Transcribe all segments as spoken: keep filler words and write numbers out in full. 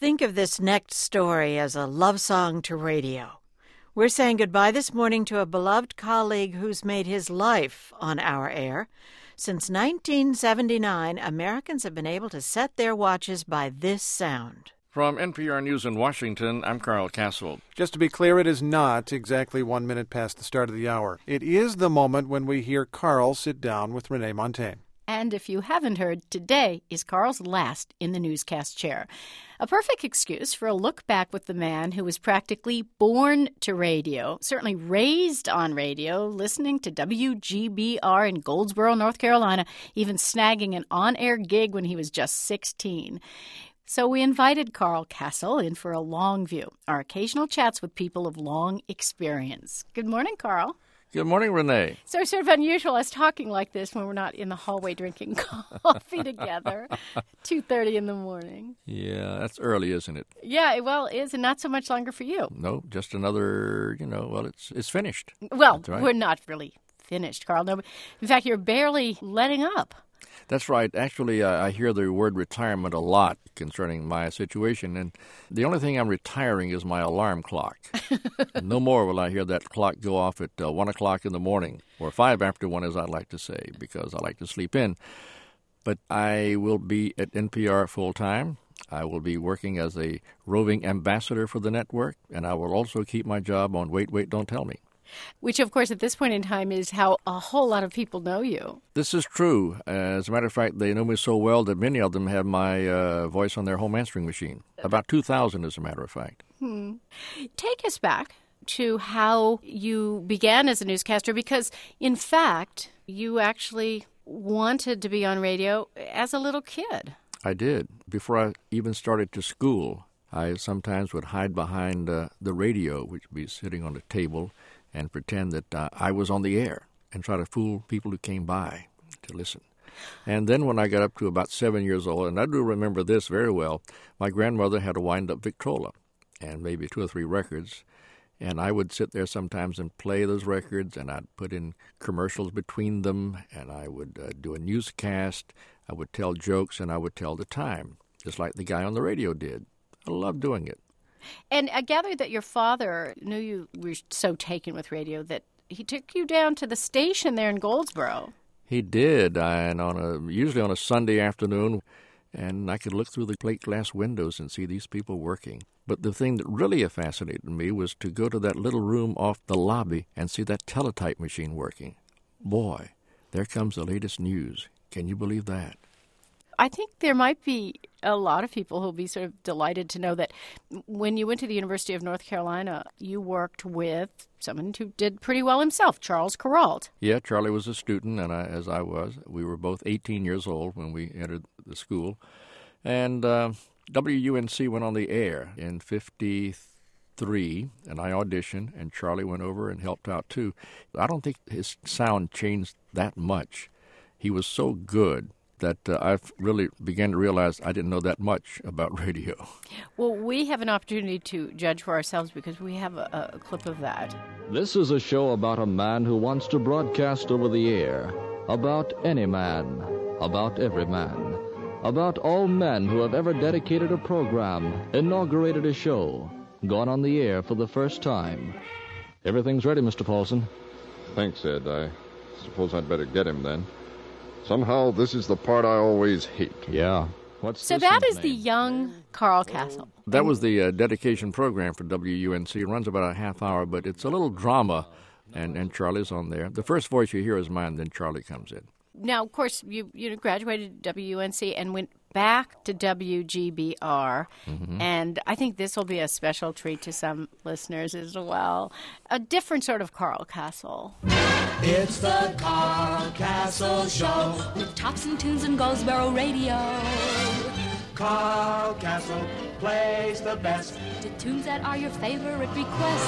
Think of this next story as a love song to radio. We're saying goodbye this morning to a beloved colleague who's made his life on our air. Since nineteen seventy-nine, Americans have been able to set their watches by this sound. From N P R News in Washington, I'm Carl Castle. Just to be clear, it is not exactly one minute past the start of the hour. It is the moment when we hear Carl sit down with Renee Montagne. And if you haven't heard, today is Carl's last in the newscast chair. A perfect excuse for a look back with the man who was practically born to radio, certainly raised on radio, listening to W G B R in Goldsboro, North Carolina, even snagging an on-air gig when he was just sixteen. So we invited Carl Kasell in for a long view, our occasional chats with people of long experience. Good morning, Carl. Good morning, Renee. So sort of unusual us talking like this when we're not in the hallway drinking coffee together, two thirty in the morning. Yeah, that's early, isn't it? Yeah, it well is, and not so much longer for you. No, just another, you know, well, it's it's finished. Well, right. We're not really finished, Carl. No, in fact, you're barely letting up. That's right. Actually, uh, I hear the word retirement a lot concerning my situation, and the only thing I'm retiring is my alarm clock. No more will I hear that clock go off at uh, one o'clock in the morning, or five after one, as I like to say, because I like to sleep in. But I will be at N P R full-time. I will be working as a roving ambassador for the network, and I will also keep my job on Wait, Wait, Don't Tell Me. Which, of course, at this point in time is how a whole lot of people know you. This is true. As a matter of fact, they know me so well that many of them have my uh, voice on their home answering machine. About two thousand, as a matter of fact. Hmm. Take us back to how you began as a newscaster, because, in fact, you actually wanted to be on radio as a little kid. I did. Before I even started to school, I sometimes would hide behind uh, the radio, which would be sitting on a table, and pretend that uh, I was on the air and try to fool people who came by to listen. And then when I got up to about seven years old, and I do remember this very well, my grandmother had a wind-up Victrola and maybe two or three records, and I would sit there sometimes and play those records, and I'd put in commercials between them, and I would uh, do a newscast, I would tell jokes, and I would tell the time, just like the guy on the radio did. I loved doing it. And I gather that your father knew you were so taken with radio that he took you down to the station there in Goldsboro. He did, and on a usually on a Sunday afternoon, and I could look through the plate glass windows and see these people working. But the thing that really fascinated me was to go to that little room off the lobby and see that teletype machine working. Boy, there comes the latest news. Can you believe that? I think there might be a lot of people who will be sort of delighted to know that when you went to the University of North Carolina, you worked with someone who did pretty well himself, Charles Kuralt. Yeah, Charlie was a student, and I, as I was. We were both eighteen years old when we entered the school. And uh, W U N C went on the air in fifty-three, and I auditioned, and Charlie went over and helped out too. I don't think his sound changed that much. He was so good that uh, I really began to realize I didn't know that much about radio. Well, we have an opportunity to judge for ourselves because we have a, a clip of that. This is a show about a man who wants to broadcast over the air, about any man, about every man, about all men who have ever dedicated a program, inaugurated a show, gone on the air for the first time. Everything's ready, Mister Paulson. Thanks, Ed. I suppose I'd better get him then. Somehow, this is the part I always hate. Yeah. What's so this that one's is the name? young Carl Kasell. That was the uh, dedication program for W U N C. It runs about a half hour, but it's a little drama, and, and Charlie's on there. The first voice you hear is mine, then Charlie comes in. Now, of course, you you know, graduated W U N C and went back to W G B R, mm-hmm. and I think this will be a special treat to some listeners as well. A different sort of Carl Kasell. It's the Carl Kasell Show with tops and tunes and Goldsboro radio. Carl Kasell plays the best to tunes that are your favorite request.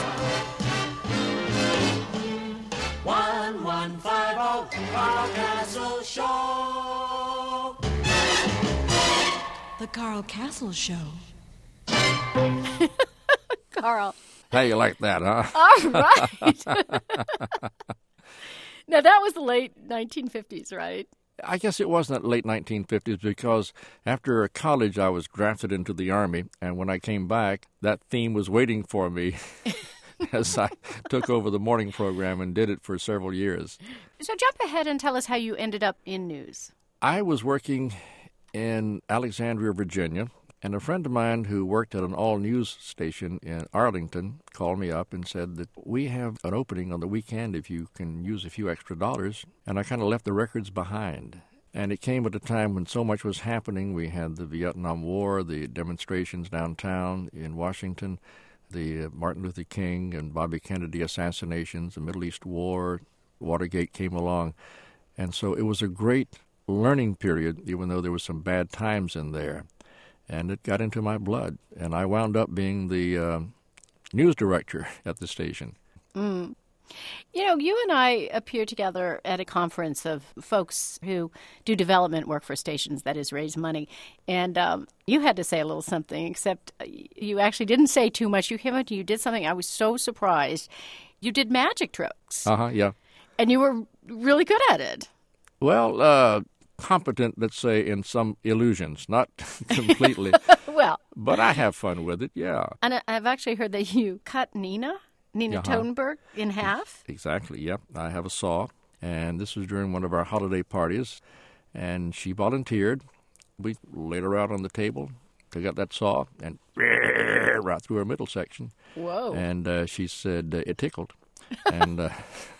one one five oh Carl Kasell Show. The Carl Kasell Show. Carl. How you like that, huh? All right. Now, that was the late nineteen fifties, right? I guess it wasn't the late nineteen fifties because after college I was drafted into the Army, and when I came back, that theme was waiting for me as I took over the morning program and did it for several years. So jump ahead and tell us how you ended up in news. I was working in Alexandria, Virginia, and a friend of mine who worked at an all-news station in Arlington called me up and said that we have an opening on the weekend if you can use a few extra dollars. And I kind of left the records behind. And it came at a time when so much was happening. We had the Vietnam War, the demonstrations downtown in Washington, the Martin Luther King and Bobby Kennedy assassinations, the Middle East War, Watergate came along. And so it was a great learning period, even though there was some bad times in there. And it got into my blood, and I wound up being the uh, news director at the station. Mm. You know, you and I appear together at a conference of folks who do development work for stations, that is, raise money. And um, you had to say a little something, except you actually didn't say too much. You came up and you did something. I was so surprised. You did magic tricks. Uh-huh, yeah. And you were really good at it. Well, uh... competent, let's say, in some illusions, not completely. Well, but I have fun with it, yeah. And I've actually heard that you cut Nina, Nina uh-huh. Totenberg, in half. Exactly, yep. I have a saw, and this was during one of our holiday parties, and she volunteered. We laid her out on the table, took out that saw, and right through her middle section. Whoa. And uh, she said uh, it tickled. and uh,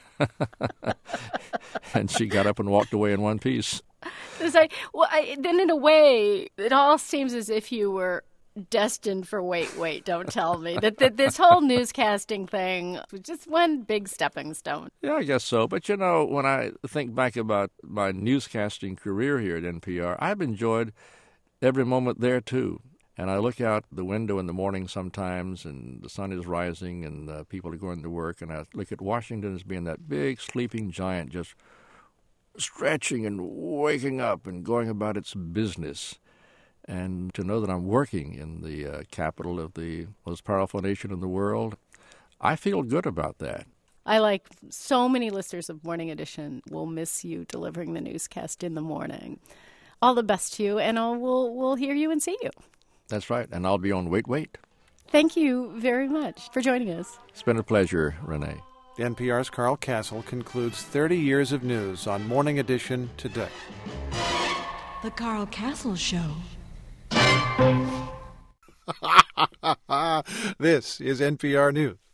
and she got up and walked away in one piece. It's like, well, I, then in a way, it all seems as if you were destined for wait, wait, don't tell me. that, that this whole newscasting thing was just one big stepping stone. Yeah, I guess so. But, you know, when I think back about my newscasting career here at N P R, I've enjoyed every moment there, too. And I look out the window in the morning sometimes, and the sun is rising, and uh, people are going to work, and I look at Washington as being that big sleeping giant just stretching and waking up and going about its business. And to know that I'm working in the uh, capital of the most powerful nation in the world, I feel good about that. I, like so many listeners of Morning Edition, will miss you delivering the newscast in the morning. All the best to you, and I'll, we'll, we'll hear you and see you. That's right, and I'll be on Wait, Wait. Thank you very much for joining us. It's been a pleasure, Renee. N P R's Carl Kasell concludes thirty years of news on Morning Edition today. The Carl Kasell Show. This is N P R News.